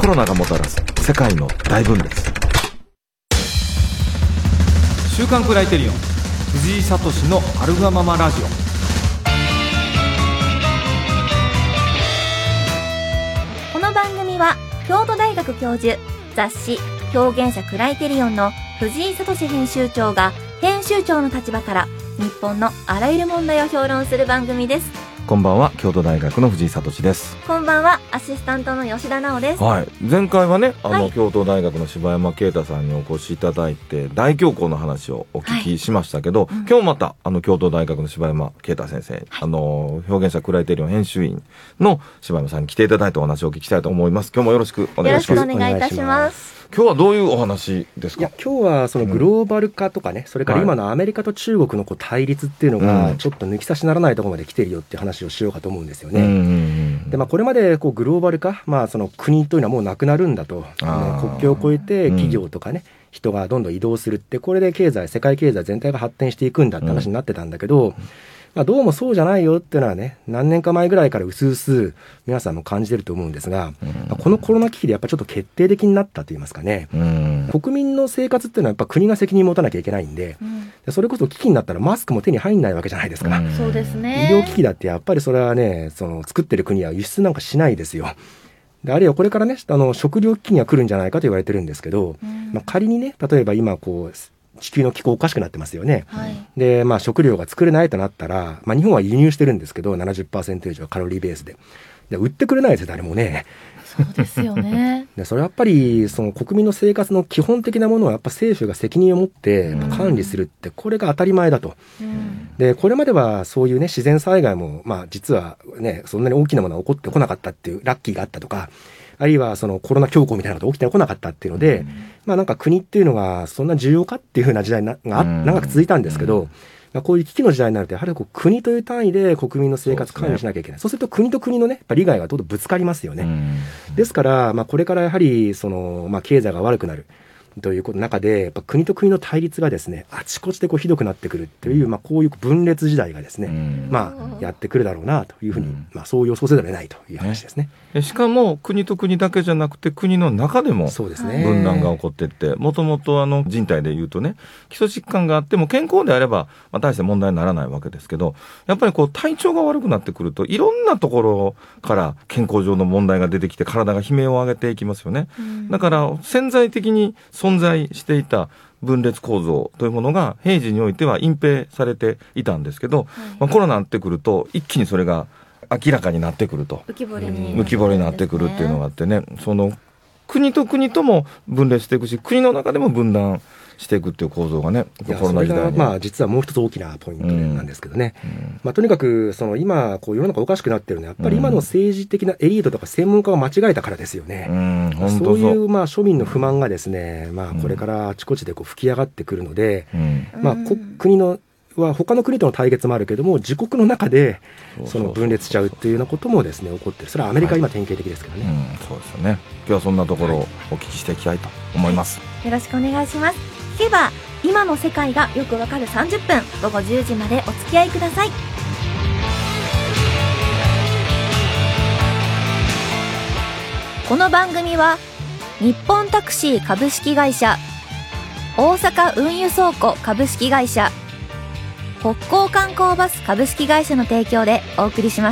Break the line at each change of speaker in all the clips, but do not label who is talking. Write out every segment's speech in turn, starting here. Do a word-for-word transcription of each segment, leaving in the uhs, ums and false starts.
コロナがもたらす世界の大分裂。
週刊クライテリオン藤井聡のアルガママラジオ。
この番組は京都大学教授、雑誌表現者クライテリオンの藤井聡編集長が編集長の立場から日本のあらゆる問題を評論する番組です。
こんばんは、京都大学の藤井聡です。
こんばんは、アシスタントの吉田直です。
はい、前回はね、あの、
はい、
京都大学の柴山啓太さんにお越しいただいて大恐慌の話をお聞きしましたけど、はい、うん、今日またあの京都大学の柴山啓太先生、はい、あの表現者クライテリオン編集員の柴山さんに来ていただいてお話をお聞きしたいと思います。今日もよろしくお願いします。
よろしくお願いいたします。
今日はどういうお話ですか？
いや、今日はそのグローバル化とかね、うん、それから今のアメリカと中国のこう対立っていうのがちょっと抜き差しならないところまで来てるよっていう話をしようかと思うんですよね。うんうんうん、で、まあ、これまでこうグローバル化、まあ、その国というのはもうなくなるんだと、ね、国境を越えて企業とかね、うん、人がどんどん移動するって、これで経済、世界経済全体が発展していくんだって話になってたんだけど、うん、まあ、どうもそうじゃないよっていうのはね、何年か前ぐらいからうすうす皆さんも感じてると思うんですが、うん、このコロナ危機でやっぱちょっと決定的になったと言いますかね、うん、国民の生活っていうのはやっぱ国が責任持たなきゃいけないんで、うん、それこそ危機になったらマスクも手に入んないわけじゃないですか、うん、
そうですね。
医療機器だってやっぱりそれはね、その作ってる国は輸出なんかしないですよ。で、あるいはこれからね、あの食料危機には来るんじゃないかと言われてるんですけど、うん、まあ、仮にね、例えば今こう地球の気候おかしくなってますよね、はい、で、まあ、食料が作れないとなったら、まあ、日本は輸入してるんですけど ななじゅっパーセント 以上カロリーベースで、で売ってくれないですよ誰もね。
そうですよね。
で、それはやっぱりその国民の生活の基本的なものはやっぱ政府が責任を持って管理するって、これが当たり前だと、うん、でこれまではそういうね自然災害も、まあ、実はねそんなに大きなものは起こってこなかったっていうラッキーがあったとか、あるいはそのコロナ恐慌みたいなことが起きてこなかったっていうので、うん、まあなんか国っていうのがそんな重要かっていう風な時代が長く続いたんですけど、うん、まあ、こういう危機の時代になるとやはりこう国という単位で国民の生活管理しなきゃいけない。そうすると国と国のねやっぱ利害がどんどんぶつかりますよね。うん、ですからまあこれからやはりそのまあ経済が悪くなるということの中で、やっぱ国と国の対立がですねあちこちでこうひどくなってくるという、まあ、こういう分裂時代がですね、うん、まあ、やってくるだろうなというふうに、うん、まあ、そう予想せざるを得ないという話ですね。
ね、しかも国と国だけじゃなくて国の中でも分断が起こっていって、もともとあの人体でいうとね基礎疾患があっても健康であれば、まあ、大して問題にならないわけですけど、やっぱりこう体調が悪くなってくるといろんなところから健康上の問題が出てきて体が悲鳴を上げていきますよね。うん、だから潜在的に存在していた分裂構造というものが平時においては隠蔽されていたんですけど、はい、まあ、コロナになってくると一気にそれが明らかになってくると、
浮き彫りに
浮き彫りになってくるっていうのがあってね、その国と国とも分裂していくし国の中でも分断していくっていう構造がね、コロナ時代に、
それがまあ実はもう一つ大きなポイントなんですけどね、うんうん、まあ、とにかくその今こう世の中おかしくなってるのはやっぱり今の政治的なエリートとか専門家が間違えたからですよね。うん、本当そう。そういうまあ庶民の不満がですね、まあ、これからあちこちでこう吹き上がってくるので、うん、まあ、国のは他の国との対決もあるけども自国の中でその分裂しちゃうっていうようなこともですね起こってる。それはアメリカは今典型的ですからね、はい、うん、
そうですよね。今日はそんなところをお聞きしていきたいと思います、
はい、よろしくお願いします。聞けば今の世界がよくわかるさんじゅっぷん、ごごじゅうじまでお付き合いください。この番組は日本タクシー株式会社、大阪運輸倉庫株式会社、北港観光バス株式会社の提供でお送りします。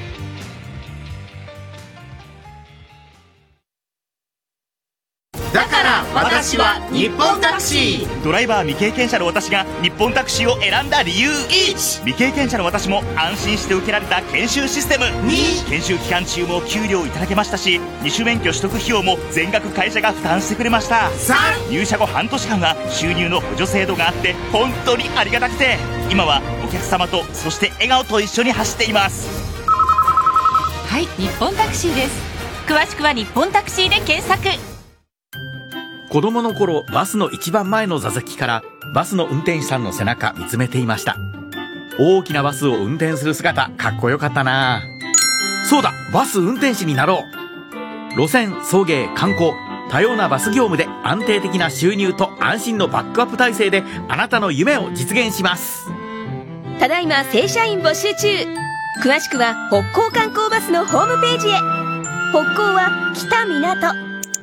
だから私は日本タクシー。
ドライバー未経験者の私が日本タクシーを選んだ理由。
いち、
未経験者の私も安心して受けられた研修システム。
に、
研修期間中も給料いただけましたし、二種免許取得費用も全額会社が負担してくれました。
さん、
入社後半年間は収入の補助制度があって本当にありがたくて、今はお客様とそして笑顔と一緒に走っています。
はい、日本タクシーです。詳しくは日本タクシーで検索。
子供の頃、バスの一番前の座席からバスの運転手さんの背中見つめていました。大きなバスを運転する姿、かっこよかったな。そうだ、バス運転士になろう。路線、送迎、観光、多様なバス業務で安定的な収入と安心のバックアップ体制であなたの夢を実現します。
ただいま正社員募集中。詳しくは北港観光バスのホームページへ。
北港は北港。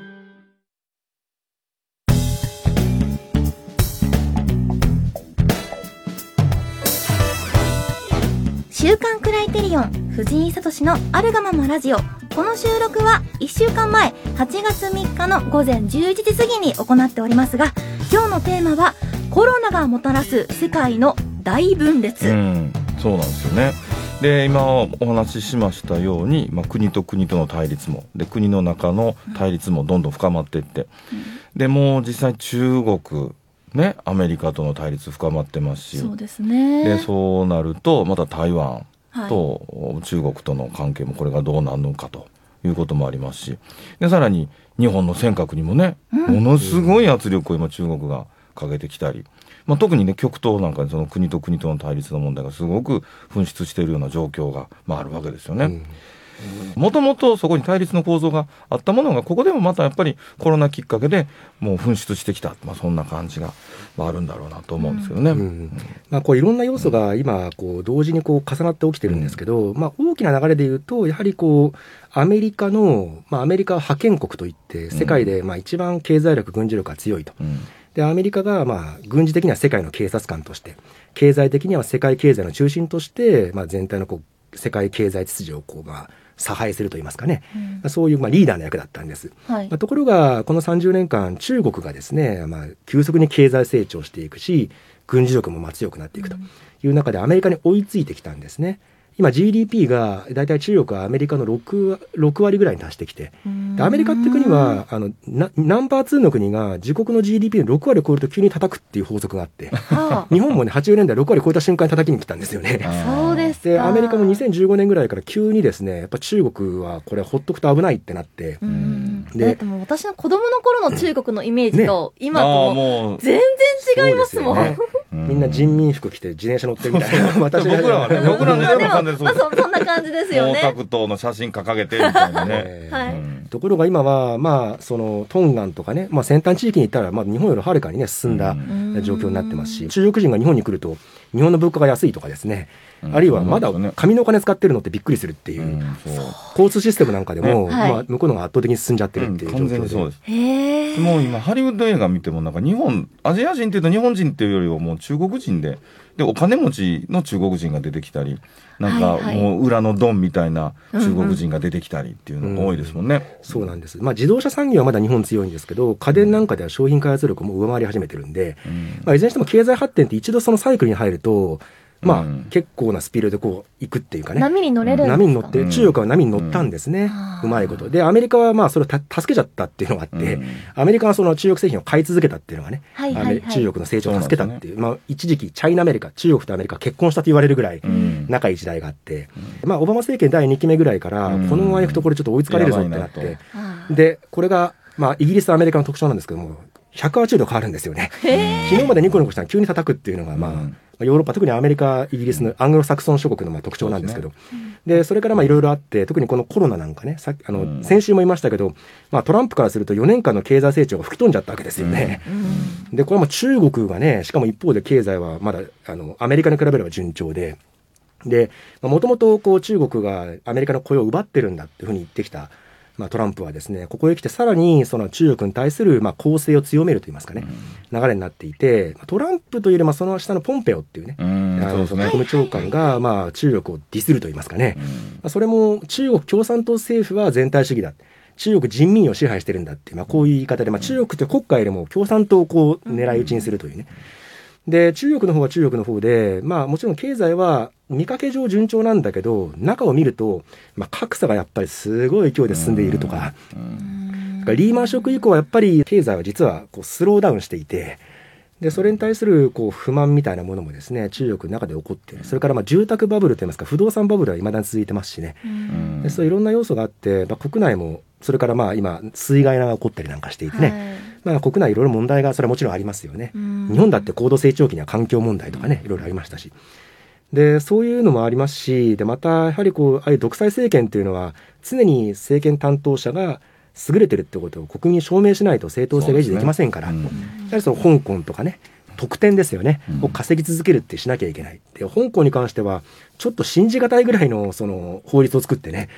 週刊クライテリオン藤井聡のあるがままラジオ。この収録はいっしゅうかんまえはちがつみっかのごぜんじゅういちじ過ぎに行っておりますが、今日のテーマはコロナがもたらす世界の大分裂。
うん、そうなんですよね。で今お話ししましたように、まあ、国と国との対立もで国の中の対立もどんどん深まっていって、うん、でもう実際中国ね、アメリカとの対立深まってますし、
そうですね。
でそうなるとまた台湾と中国との関係もこれがどうなるのかということもありますし、でさらに日本の尖閣にもね、うん、ものすごい圧力を今中国がかけてきたり、まあ、特にね極東なんかでその国と国との対立の問題がすごく噴出しているような状況が、まあ、あるわけですよね。うんもともとそこに対立の構造があったものがここでもまたやっぱりコロナきっかけでもう噴出してきた、まあ、そんな感じがあるんだろうなと思うんですけどね、うんうん
まあ、こういろんな要素が今こう同時にこう重なって起きてるんですけど、うんまあ、大きな流れで言うとやはりこうアメリカの、まあ、アメリカは覇権国といって世界でまあ一番経済力軍事力が強いと、うん、でアメリカがまあ軍事的には世界の警察官として経済的には世界経済の中心としてまあ全体のこう世界経済秩序をこうまあ差配するといいますかね、うん、そういうまあリーダーの役だったんです、はいまあ、ところがこのさんじゅうねんかん中国がですね、まあ、急速に経済成長していくし軍事力もまあ強くなっていくという中でアメリカに追いついてきたんですね。今 ジーディーピー がだいたい中国はアメリカの 6, 6割ぐらいに達してきて、でアメリカって国はあのなナンバーツーの国が自国の ジーディーピー のろくわりを超えると急に叩くっていう法則があって日本もねはちじゅうねんだいろくわり超えた瞬間に叩きに来たんですよね。
そうですか。
でアメリカもにせんじゅうごねんぐらいから急にですねやっぱ中国はこれほっとくと危ないってなって、
うんででも私の子供の頃の中国のイメージと、ね、今とも全然違いますもん、ね、
みんな人民服着て自転車乗ってるみたいな私
僕らはね僕らの時代も完全にそうです。
そんな感じですよね。
毛沢東の写真掲げてみたいなね、
はい
うん、ところが今は、まあ、そのトンガンとかね、まあ、先端地域に行ったら、まあ、日本よりはるかに、ね、進んだ状況になってますし、中国人が日本に来ると日本の物価が安いとかですね、うん、あるいはまだ紙のお金使ってるのってびっくりするっていう、うん、そう交通システムなんかでも、
はい
まあ、向こうのが圧倒的に進んじゃってるっていう状況で、うん、完全にそうです。
へ
もう今ハリウッド映画見てもなんか日本アジア人っていうと日本人っていうよりはもう中国人ででお金持ちの中国人が出てきたりなんかもう裏のドンみたいな中国人が出てきたりっていうのが多いですもんね、うんうん、
そうなんです、まあ、自動車産業はまだ日本強いんですけど家電なんかでは商品開発力も上回り始めてるんで、うんまあ、いずれにしても経済発展って一度そのサイクルに入るとまあ、うん、結構なスピードでこう行くっていうかね
波に乗れるんですか。
波に乗って中国は波に乗ったんですね、うん、うまいことでアメリカはまあそれをた助けちゃったっていうのがあって、うん、アメリカはその中国製品を買い続けたっていうのがね、はいはいはい、中国の成長を助けたっていう、まあ、一時期チャイナアメリカ中国とアメリカ結婚したと言われるぐらい仲いい時代があって、うんまあ、オバマ政権だいにきめぐらいから、うん、このままいくとこれちょっと追いつかれるぞってなって、うん、でこれが、まあ、イギリスとアメリカの特徴なんですけどもひゃくはちじゅうど変わるんですよね。昨日までニコニコしたら急に叩くっていうのがまあ、うんヨーロッパ特にアメリカイギリスのアングロサクソン諸国のまあ特徴なんですけど そ, で、ね、でそれからまあいろいろあって特にこのコロナなんかねさあの、うん、先週も言いましたけど、まあ、トランプからするとよねんかんの経済成長が吹き飛んじゃったわけですよね、うん、でこれはもう中国がねしかも一方で経済はまだあのアメリカに比べれば順調ででもともと中国がアメリカの雇用を奪ってるんだっていうふうに言ってきたまあ、トランプはですねここへ来てさらにその中国に対するまあ攻勢を強めるといいますかね、うん、流れになっていてトランプというよりもその下のポンペオっていうね、うん、あの国務長官がまあ中国をディスるといいますかね、うんまあ、それも中国共産党政府は全体主義だ中国人民を支配してるんだっていう、まあ、こういう言い方で、まあ、中国って国家よりも共産党をこう狙い撃ちにするというねで中国の方は中国の方で、まあ、もちろん経済は見かけ上順調なんだけど中を見ると、まあ、格差がやっぱりすごい勢いで進んでいるとか、だからリーマンショック以降はやっぱり経済は実はこうスローダウンしていてでそれに対するこう不満みたいなものもですね中国の中で起こっている。それからまあ住宅バブルといいますか不動産バブルは未だに続いてますしねでそういろんな要素があって、まあ、国内もそれからまあ今水害が起こったりなんかしていてね、はいまあ、国内いろいろ問題がそれはもちろんありますよね。日本だって高度成長期には環境問題とかねいろいろありましたしでそういうのもありますしでまたやはりこうああいう独裁政権というのは常に政権担当者が優れてるってことを国民に証明しないと正当性が維持できませんから、ねうん、やはりその香港とかね得点ですよね、うん、を稼ぎ続けるってしなきゃいけないで香港に関してはちょっと信じがたいぐらいのその法律を作ってね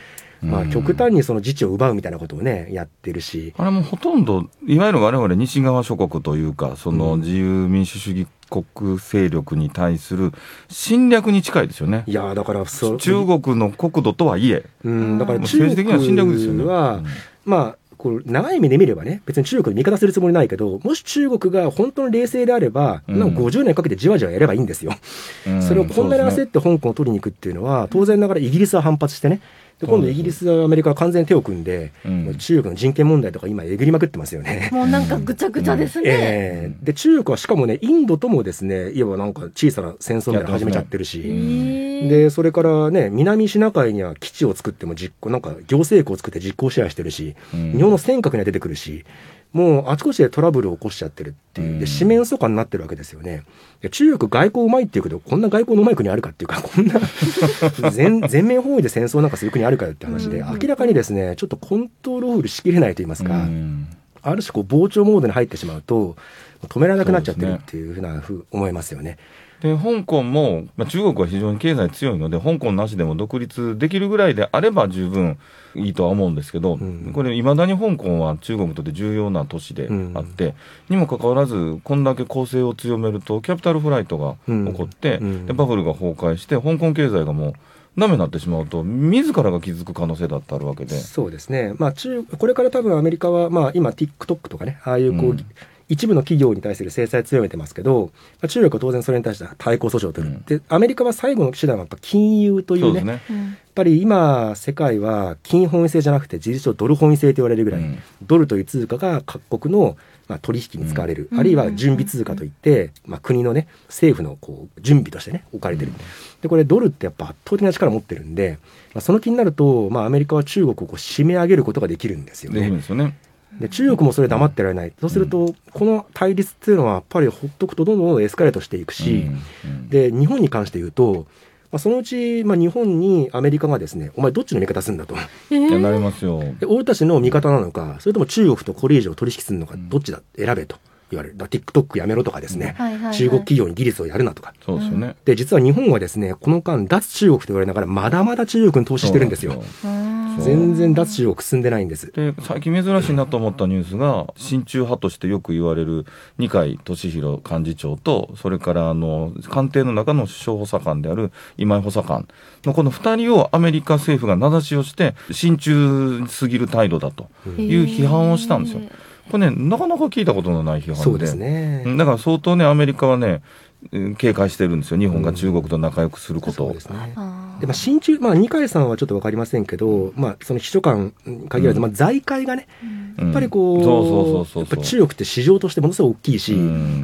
まあ、極端にその自治を奪うみたいなことをねやってるし、
あれもほとんどいわゆる我々西側諸国というかその自由民主主義国勢力に対する侵略に近いですよね。
いやだからそ
中国の国土とはいえ、
うん、だから中
政治的な侵略ですよね。
国は、うん、まあこう長い目で見ればね別に中国に味方するつもりないけど、もし中国が本当に冷静であれば、うん、なんかごじゅうねんかけてじわじわやればいいんですよ、うん、それをこんなに焦って香港を取りに行くっていうのは当然ながらイギリスは反発してね、で今度イギリスやアメリカは完全に手を組んで、うん、中国の人権問題とか今えぐりまくってますよね。
もうなんかぐちゃぐちゃですね、
えー、で中国はしかもねインドともですねいわばなんか小さな戦争みたいなの始めちゃってるし、でそれからね南シナ海には基地を作っても実行なんか行政区を作って実効支配してるし、うん、日本の尖閣には出てくるし、もうあちこちでトラブルを起こしちゃってるっていう、で四面楚歌になってるわけですよね。で中国外交うまいっていうけど、こんな外交のうまい国あるかっていうか、こんな全, 全面包囲で戦争なんかする国あるかよって話で、明らかにですねちょっとコントロールしきれないと言いますか、ある種こう膨張モードに入ってしまうと止められなくなっちゃってるっていうふうなふう思いますよね。
で香港も、まあ、中国は非常に経済強いので香港なしでも独立できるぐらいであれば十分いいとは思うんですけど、うん、これいまだに香港は中国にとって重要な都市であって、うん、にもかかわらずこんだけ攻勢を強めるとキャピタルフライトが起こって、うん、でバブルが崩壊して香港経済がもうダメになってしまうと自らが気づく可能性だってあるわけで。
そうですね、まあ、中これから多分アメリカは、まあ、今 TikTok とかねああいうこう、うん一部の企業に対する制裁を強めてますけど、まあ、中国は当然それに対して対抗訴訟を取る、うん、でアメリカは最後の手段はやっぱ金融というね、ねやっぱり今世界は金本位制じゃなくて事実上ドル本位制と言われるぐらい、うん、ドルという通貨が各国のまあ取引に使われる、うん、あるいは準備通貨といって、まあ、国のね政府のこう準備としてね置かれてる、うん、でこれドルってやっぱ圧倒的な力を持ってるんで、まあ、その気になると、まあ、アメリカは中国をこう締め上げることができるんですよね。
できるんですよね。
で中国もそれ黙ってられない、そうするとこの対立っていうのはやっぱりほっとくとどんどんエスカレートしていくし、うんうん、で日本に関して言うと、まあ、そのうち、まあ、日本にアメリカがですねお前どっちの味方するんだと、
えー、なりますよ。
で俺たちの味方なのかそれとも中国とこれ以上取引するのかどっちだ選べと言われる。だ TikTok やめろとかですね、うんはいはいはい、中国企業に技術をやるなとか。
そうですよね。
で実は日本はですねこの間脱中国と言われながらまだまだ中国に投資してるんですよ。全然脱中国進んでないんです。
で最近珍しいなと思ったニュースが親中派としてよく言われる二階俊博幹事長とそれからあの官邸の中の首相補佐官である今井補佐官のこのふたりをアメリカ政府が名指しをして親中すぎる態度だという批判をしたんですよ。これねなかなか聞いたことのない批判で、
そうですね、
だから相当ねアメリカはね警戒してるんですよ、日本が中国と仲良くすることを、うん、そうですね。
で、まあ、親中、まあ、二階さんはちょっと分かりませんけど、まあ、その秘書官に限らず、うんまあ、財界がね、やっぱりこう、やっぱ中国って市場としてものすごく大きいし、うん、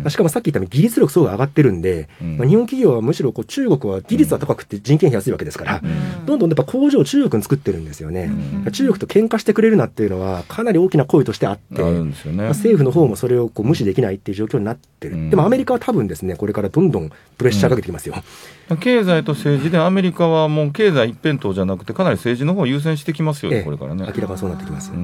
しかもさっき言ったように技術力すごい上がってるんで、うんまあ、日本企業はむしろこう中国は技術は高くて人件費安いわけですから、うん、どんどんやっぱ工場を中国に作ってるんですよね、うん、中国と喧嘩してくれるなっていうのはかなり大きな声としてあって、あるんですよね。まあ、政府の方もそれをこう無視できないっていう状況になってる、うん、でもアメリカは多分ですねこれからどんどんプレッシャーかけてきますよ、
うん、経済と政治でアメリカはもう経済一辺倒じゃなくてかなり政治の方を優先してきますよね、ええ、これからね
明らかにそうなってきます、うん、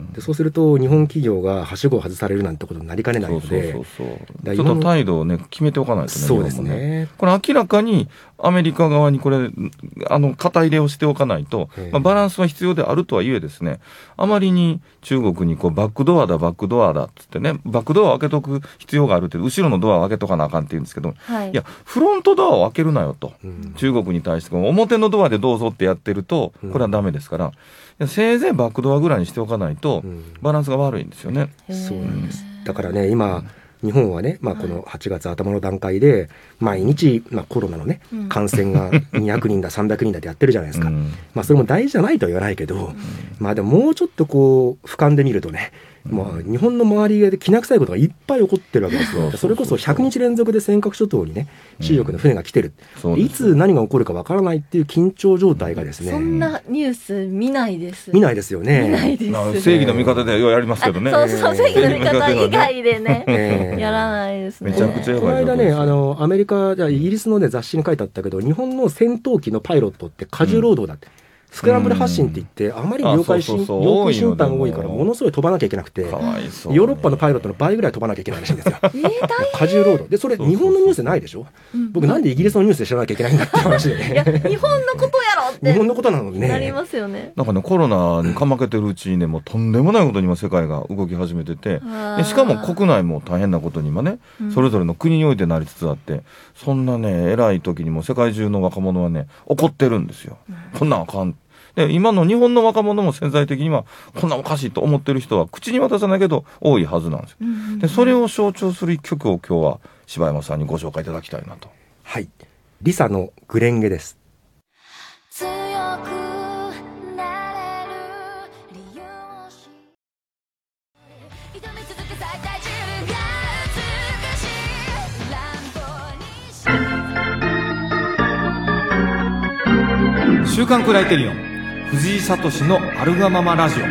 でそうすると日本企業がはしごを外されるなんてことになりかねないので、
そうそうそうそう、ちょっと態度をね決めておかないとね。
そうですね。
これ明らかにアメリカ側にこれあの肩入れをしておかないと、まあ、バランスは必要であるとはいえですね、あまりに中国にこうバックドアだバックドアだっつってね、バックドアを開けとく必要があるって後ろのドアを開けとかなあかんって言うんですけど、はい、いやフロントドアを開けるなよと、うん、中国に対して表のドアでどうぞってやってるとこれはダメですから、うん、せいぜいバックドアぐらいにしておかないとバランスが悪いんですよね、
うん、そうなんです。だからね今、うん日本はね、まあ、このはちがつ頭の段階で毎日、まあ、コロナのね感染がにひゃくにんださんびゃくにんだってやってるじゃないですか、うんまあ、それも大事じゃないとは言わないけど、うんまあ、でももうちょっとこう俯瞰で見るとね、もう日本の周りできな臭いことがいっぱい起こってるわけですよ。それこそひゃくにち連続で尖閣諸島にね中国の船が来てる、うん、いつ何が起こるかわからないっていう緊張状態がですね、
そんなニュース見ないです
見ないですよね。
見ないですね。
正義の味方ではやりますけどね。
そうそう正義の味方以外でね、えー、やらないですね。
めちゃくちゃやばい。
この間ねあのアメリカじゃイギリスの、ね、雑誌に書いてあったけど日本の戦闘機のパイロットって過重労働だって、うんスクランブル発進って言ってあまり領海侵領空侵犯が多いからものすごい飛ばなきゃいけなくて、ヨーロッパのパイロットの倍ぐらい飛ばなきゃいけないらしいんですよ。荷重ロードで、それ日本のニュースでないでしょ。僕なんでイギリスのニュースで知らなきゃいけないんだって話でね。
いや日本のことやろって
日本のことなのにね。
なりますよね。
なんかね、コロナにかまけてるうちにね、もうとんでもないことに今世界が動き始めてて、でしかも国内も大変なことに今ね、それぞれの国においてなりつつあって、そんなね偉い時にも世界中の若者はね怒ってるんですよ。こんなんあかん。で今の日本の若者も潜在的にはこんなおかしいと思ってる人は口に渡さないけど多いはずなんですよ。でそれを象徴する一曲を今日は柴山さんにご紹介いただきたいなと。
はい、リサのグレンゲです。
強くなれる理由を知り挑み続け最大中が美しい乱暴に
週刊クライテリオン藤井聡のアルガママラジオ。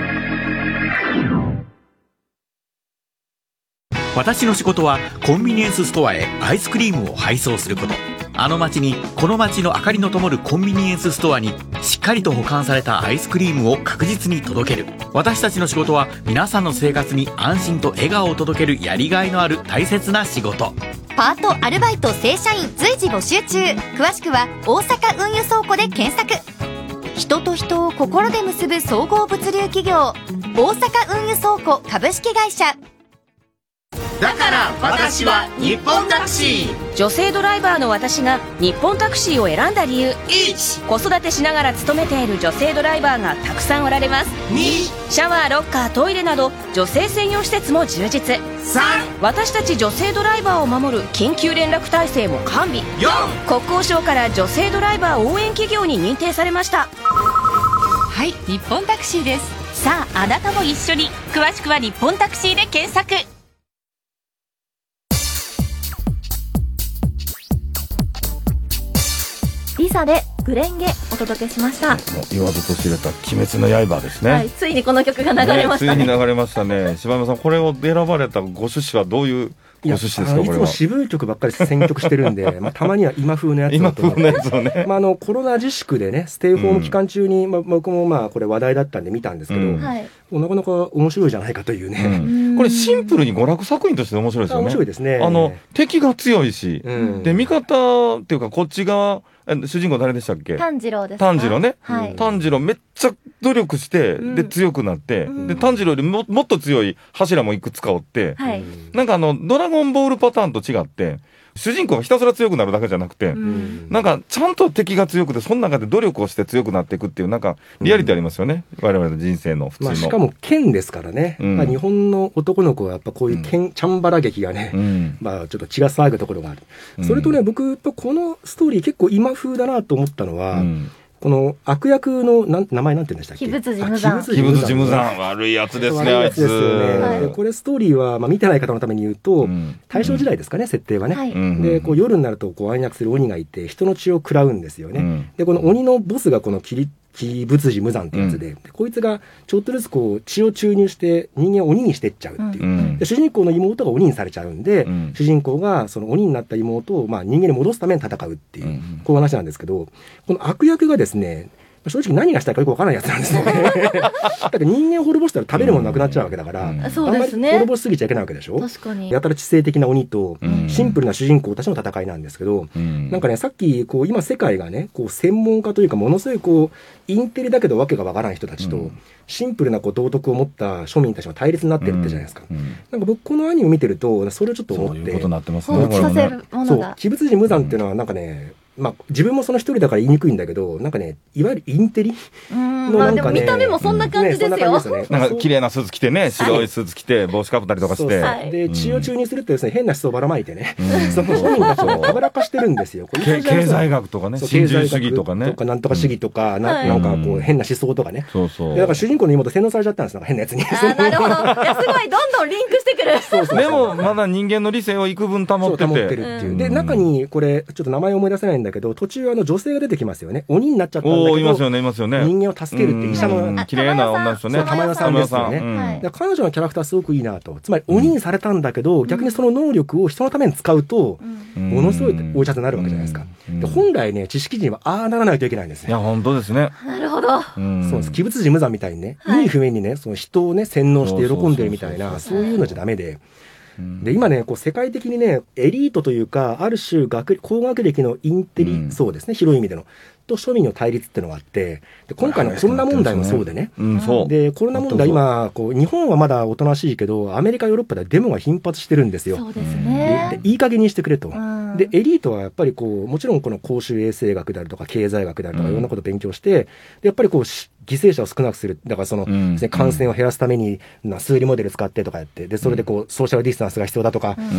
私の仕事はコンビニエンスストアへアイスクリームを配送すること。あの街にこの街の明かりの灯るコンビニエンスストアにしっかりと保管されたアイスクリームを確実に届ける。私たちの仕事は皆さんの生活に安心と笑顔を届けるやりがいのある大切な仕事。
パート、アルバイト、正社員随時募集中。詳しくは大阪運輸倉庫で検索。人と人を心で結ぶ総合物流企業大阪運輸倉庫株式会社。
だから私は日本タクシー。
女性ドライバーの私が日本タクシーを選んだ理由。
いち、
子育てしながら勤めている女性ドライバーがたくさんおられます。
に、
シャワー、ロッカー、トイレなど女性専用施設も充実。
さん、
私たち女性ドライバーを守る緊急連絡体制も完備。
よん、
国交省から女性ドライバー応援企業に認定されました。
はい、日本タクシーです。さああなたも一緒に。詳しくは日本タクシーで検索。
リサでグレンゲお届けしました。
もう言わずと知れた鬼滅の刃ですね、
はい、ついにこの曲が流れました ね,
ねついに流れましたね。柴山さん、これを選ばれたご趣旨はどういうご趣旨ですか。これはい
つも渋い曲ばっかり選曲してるんでまあたまには今風のやつを
今風のやつをね、
まあ、あのコロナ自粛でねステイホーム期間中に、うんまあ、僕もまあこれ話題だったんで見たんですけど、うん
はい、
なかなか面白いじゃないかというね、
うん、これシンプルに娯楽作品として面白いですよね。
面白いですね。
あの敵が強いし、うん、で味方っていうかこっち側主人公誰でしたっけ。
炭治郎ですか。
炭治郎ね、
はい、
炭治郎めっちゃ努力して、うん、で強くなって、うん、で炭治郎より も, もっと強い柱もいくつかおって、はい、なんかあのドラゴンボールパターンと違って主人公がひたすら強くなるだけじゃなくて、うん、なんかちゃんと敵が強くてその中で努力をして強くなっていくっていうなんかリアリティありますよね、うん、我々の人生の普通の、まあ、し
かも剣ですからね、うんまあ、日本の男の子はやっぱこういう剣、うん、チャンバラ劇がね、うんまあ、ちょっと血が騒ぐところがある、うん、それとね僕このストーリー結構今風だなと思ったのは、うんこの悪役のなん名前なんて言うんでしたっけ。
鬼仏寺無惨。
鬼仏寺無惨、悪いやつですねあいつ。
はい、でこれストーリーは、まあ、見てない方のために言うと、うん、大正時代ですかね、うん、設定はね、はい、でこう夜になるとこう暗躍する鬼がいて人の血を食らうんですよね、うん、でこの鬼のボスがこのキリ鬼仏寺無惨ってやつで、うん、でこいつがちょっとずつこう血を注入して人間を鬼にしてっちゃうっていう、うん、で主人公の妹が鬼にされちゃうんで、うん、主人公がその鬼になった妹をまあ人間に戻すために戦うっていう、うん、こういう話なんですけど、この悪役がですね正直何がしたいかよくわからないやつなんですよねだから人間を滅ぼしたら食べるものなくなっちゃうわけだから、うんうん、あんまり滅ぼしすぎちゃいけないわけでしょ。
確かに
やたら知性的な鬼とシンプルな主人公たちの戦いなんですけど、うん、なんかねさっきこう今世界がねこう専門家というかものすごいこうインテリだけどわけがわからない人たちと、うん、シンプルなこう道徳を持った庶民たちが対立になってるってじゃないですか、うんうん、なんか僕このアニメを見てるとそれをちょっと思って、
そういうことになってますね。
放置させるものが、
そう鬼仏寺無惨っていうのはなんかねまあ、自分もその一人だから言いにくいんだけどなんかねいわゆるインテリのなんか、ね、
まあでも見た目もそんな感じですよ、うんね、そんな感じですよね。
なんか綺麗なスーツ着てね白いスーツ着て帽子かぶったりとかして、
はい、で血を注入するとですね変な思想をばらまいてね、うん、その庶民たちをたぶらかしてるんですよ。これ
経済学とかね新自由主義とかね
とかなんとか主義とか、うん、な, なんかこう変な思想とかね、
そうそう
でだから主人公の妹洗脳されちゃったんですなんか変なやつに。
あなるほどいやすごいどんどんリンクしてくる
そうそうそうでもまだ人間の理性を幾分保ってて
保ってるっていう、うん、で中にこれちょっと名前思い出せないんんだけど、途中あの女性が出てきますよね。鬼になっちゃったんだけど、
おいますよねいますよね。
人間を助けるって医者の
綺麗な女の人ね、
玉代さんですよね。うん、で彼女のキャラクターすごくいいなと。つまり鬼にされたんだけど、うん、逆にその能力を人のために使うと、うん、ものすごいお医者さんになるわけじゃないですか。うん、で本来ね、知識人はああならないといけないんですね。
いや本当ですね。
なるほど。
うん、そうです。鬼物寺無惨みたいにね、はい、意味不明にね、その人をね洗脳して喜んでるみたいな、そういうのじゃダメで。で今ねこう世界的にねエリートというかある種学高学歴のインテリ、うん、そうですね広い意味でのと庶民の対立っていうのがあって、で今回のコロナ問題もそうでね、うん、そうでコロナ問題今こう日本はまだおとなしいけどアメリカヨーロッパではデモが頻発してるんですよ。
そうですね。
ででいい加減にしてくれと、うん、でエリートはやっぱりこうもちろんこの公衆衛生学であるとか経済学であるとかいろんなことを勉強して、うん、でやっぱりこう犠牲者を少なくする、だからその、うんね、感染を減らすために、うん、数理モデル使ってとかやって、でそれでこうソーシャルディスタンスが必要だとか、うんうん、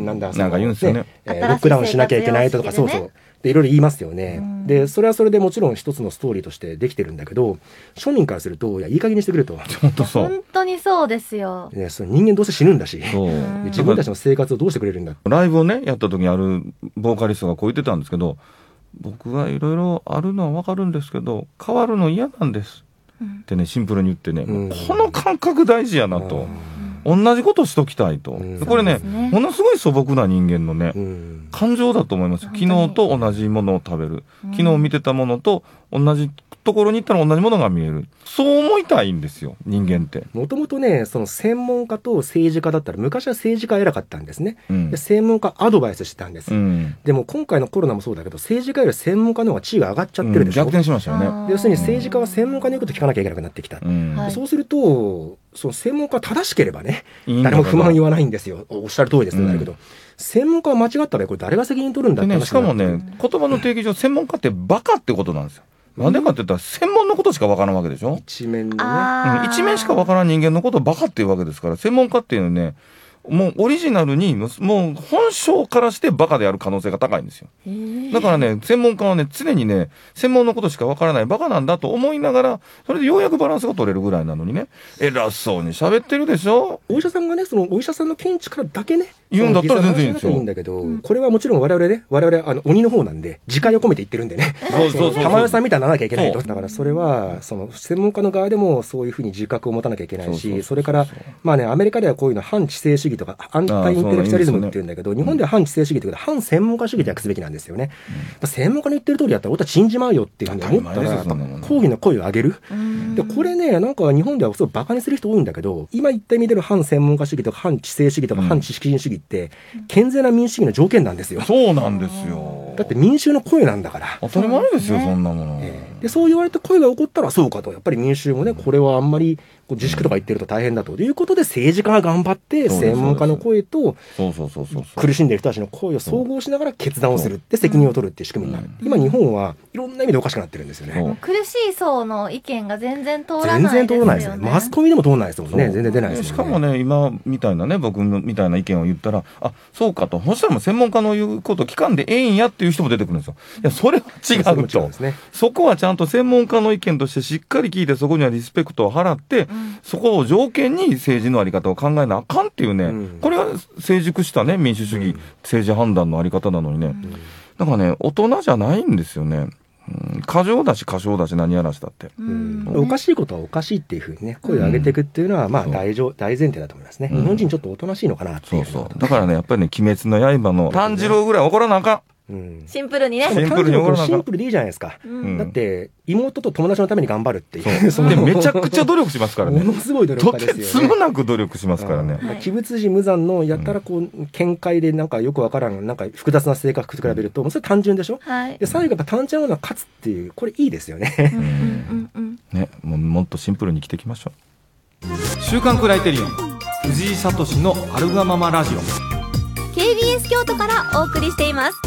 なんだその
なんか言うんですよね、
えー、ロックダウンしなきゃいけないとか、そうそうでいろいろ言いますよね、うん、でそれはそれでもちろん一つのストーリーとしてできてるんだけど、庶民からするといやいい加減にしてくれと。
本当そう、
本当にそうですよ、
ね、その人間どうせ死ぬんだし、そうで自分たちの生活をどうしてくれるんだ。
ライブをねやった時にあるボーカリストがこう言ってたんですけど、僕がいろいろあるのは分かるんですけど変わるの嫌なんですってねシンプルに言ってね、うん、この感覚大事やなと、うん、同じことしときたいと、うん、これ ね, ねものすごい素朴な人間のね、うん、感情だと思いますよ。昨日と同じものを食べる、うん、昨日見てたものと同じところに行ったら同じものが見える、そう思いたいんですよ人間って。
もともとねその専門家と政治家だったら昔は政治家偉かったんですね、うん、で専門家アドバイスしてたんです、うん、でも今回のコロナもそうだけど政治家より専門家の方が地位が上がっちゃってるでしょ、
うん、逆転しましたよね。
で要するに政治家は専門家の言うこと聞かなきゃいけなくなってきた、うん、そうするとその専門家は正しければね誰も不満言わないんですよ。おっしゃる通りですね、うん、だけど専門家は間違ったらこれ誰が責任取るんだって話になって、
ね、しかもね言葉の定義上専門家ってバカってことなんですよ。なんでかって言ったら専門のことしか分からんわけでしょ。
一面のね、
うん、一面しか分からん人間のことをバカっていうわけですから、専門家っていうのはねもうオリジナルにもう本性からしてバカである可能性が高いんですよ。だからね専門家はね常にね専門のことしか分からないバカなんだと思いながら、それでようやくバランスが取れるぐらいなのにね偉そうに喋ってるでしょ。
お医者さんがねそのお医者さんの見地からだけね
言うんだったら全然いいんですよ。
いいんだけど、うん、これはもちろん我々ね我々あの鬼の方なんで自戒を込めて言ってるんでね
そうそうそう
玉代さんみたいにならなきゃいけないと。だからそれはその専門家の側でもそういうふうに自覚を持たなきゃいけないし、そうそうそうそう、それからまあねアメリカではこういうの反知性主義とかアンタイインテレクチャリズムっていうんだけど、日本では反知性主義というか反専門家主義で訳すべきなんですよね、うん、専門家の言ってる通りやったら俺は死んじまうよっていうふうに思ったら抗議の声を上げる。でこれねなんか日本ではすごいバカにする人多いんだけど、今言った意味での反専門家主義とか反知性主義とか反知識人主義って健全な民主主義の条件なんですよ。
そうなんですよ。
だって民衆の声なんだから
当たり前ですよ、ね、そんなもの、
えー、でそう言われた声が起こったらそうかと、やっぱり民衆もねこれはあんまりこう自粛とか言ってると大変だということで政治家が頑張って専門家の声と苦しんでいる人たちの声を総合しながら決断をするって責任を取るっていう仕組みになる。今日本はいろんな意味でおかしくなってるんですよね。
苦しい層の意見が全然通らないですよね。
全然通らないですね。マスコミでも通らないですもんね。全然出ないですよね。
しかもね今みたいなね僕みたいな意見を言ったらあそうかと、そしたらもう専門家の言うこと聞かんでええんやっていう人も出てくるんですよ。いやそれは違うと、うん、そ, そこはちゃんと専門家の意見としてしっかり聞いて、そこにはリスペクトを払って、うん、そこを条件に政治のあり方を考えなあかんっていうね、うん、これは成熟したね民主主義、うん、政治判断のあり方なのにね、うん、だからね大人じゃないんですよね。うん、過剰だし過小だし何やらしたって、
うん、おかしいことはおかしいっていうふうにね声を上げていくっていうのは、うん、まあ大大前提だと思いますね、うん、日本人ちょっとおとなしいのかなっていう、
そうそうだからねやっぱりね鬼滅の刃の炭治郎ぐらい怒らなあかん、
うん、シンプルにね
シンプルに怒らなあかん。シンプルでいいじゃないですか、うん、だって妹と友達のために頑張るっていう
そうでめちゃくちゃ努力しますからね
ものすごい努力家ですよね。
とてつもなく努力しますからね。
鬼物寺無惨のやったらこう見解でなんかよくわからんなんか複雑な性格と比べるともうそれ単純でしょ、はい、で最後やっぱ単純なのは勝つっていうこれいいですよねうんうんうん
うん、ねもうもっとシンプルに生きていきましょ
う。週刊クライテリオン藤井聡のあるがままラジオ
ケービーエス 京都からお送りしています。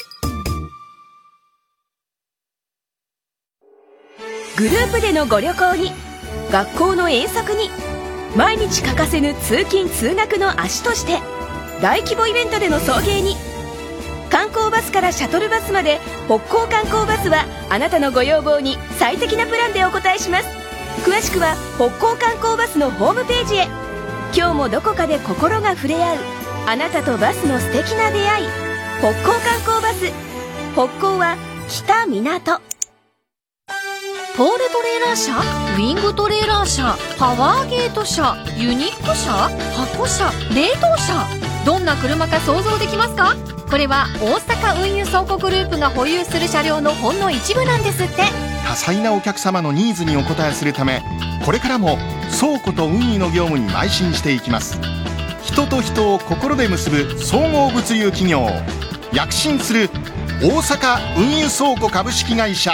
グループでのご旅行に学校の遠足に毎日欠かせぬ通勤通学の足として大規模イベントでの送迎に観光バスからシャトルバスまで北高観光バスはあなたのご要望に最適なプランでお答えします。詳しくは北高観光バスのホームページへ。今日もどこかで心が触れ合うあなたとバスの素敵な出会い、北高観光バス。 北高は北港。
ポールトレーラー車、ウィングトレーラー車、パワーゲート車、ユニック車、箱車、冷凍車、どんな車か想像できますか？これは大阪運輸倉庫グループが保有する車両のほんの一部なんですって。
多彩なお客様のニーズにお応えするため、これからも倉庫と運輸の業務に邁進していきます。人と人を心で結ぶ総合物流企業、躍進する大阪運輸倉庫株式会社。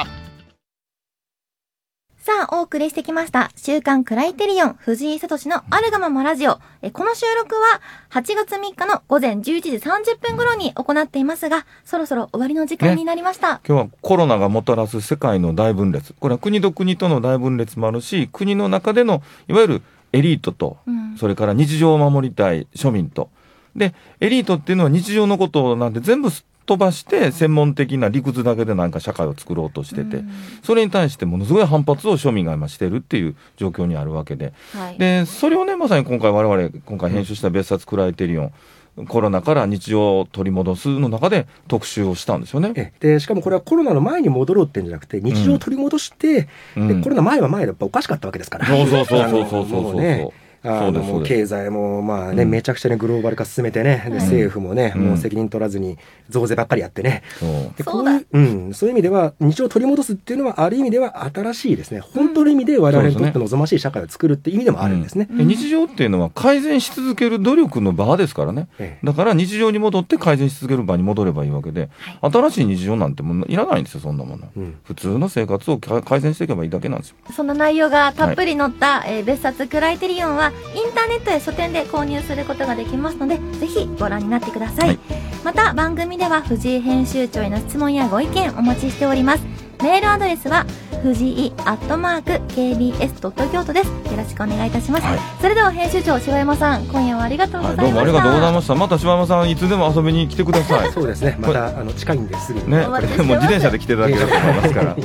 さあ、お送りしてきました。週刊クライテリオン、藤井聡のあるがままラジオ。えこの収録ははちがつみっかのごぜんじゅういちじさんじゅっぷん頃に行っていますが、そろそろ終わりの時間になりました。
ね、今日はコロナがもたらす世界の大分裂。これは国と国との大分裂もあるし、国の中でのいわゆるエリートと、うん、それから日常を守りたい庶民と。で、エリートっていうのは日常のことなんて全部飛ばして専門的な理屈だけでなんか社会を作ろうとしてて、うん、それに対してものすごい反発を庶民が今してるっていう状況にあるわけで、はい、でそれをねまさに今回我々今回編集した別冊クライテリオン、うん、コロナから日常を取り戻すの中で特集をしたんですよね。
えでしかもこれはコロナの前に戻ろうってんじゃなくて日常を取り戻して、うん、でコロナ前は前でやっぱおかしかったわけですから、
そうそうそうそうそうそうそう
ね、あのもう経済もまあね、うん、めちゃくちゃねグローバル化進めてね、で政府もね、うん、もう責任取らずに増税ばっかりやってね、うん、でこういう、うん、そういう意味では日常を取り戻すっていうのはある意味では新しいですね、本当の意味で我々にとって望ましい社会を作るっていう意味でもあるんですね、
うん、日常っていうのは改善し続ける努力の場ですからね、ええ、だから日常に戻って改善し続ける場に戻ればいいわけで、はい、新しい日常なんてもういらないんですよ、そんなもの、うん、普通の生活を改善していけばいいだけなんですよ。
そんな内容がたっぷり載った、はい、えー、別冊クライテリオンはインターネット書店で購入することができますので、ぜひご覧になってください、はい、また番組では藤井編集長への質問やご意見お待ちしております。メールアドレスは藤井アットマーク ケービーエスドット京都です。よろしくお願いいたします、はい、それでは編集長柴山さん、今夜はありがとうございました、はい、どうもありがとうございました。
また柴山さんいつでも遊びに来てください
そうですね、またあの近いんですぐ
ね、もう自転車で来ていただければと思いますから、はい、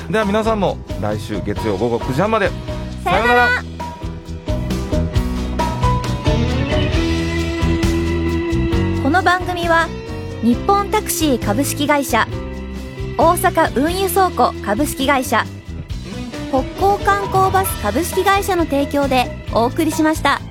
では皆さんも来週月曜午後くじはんまで
さようなら。この番組は日本タクシー株式会社、大阪運輸倉庫株式会社、北高観光バス株式会社の提供でお送りしました。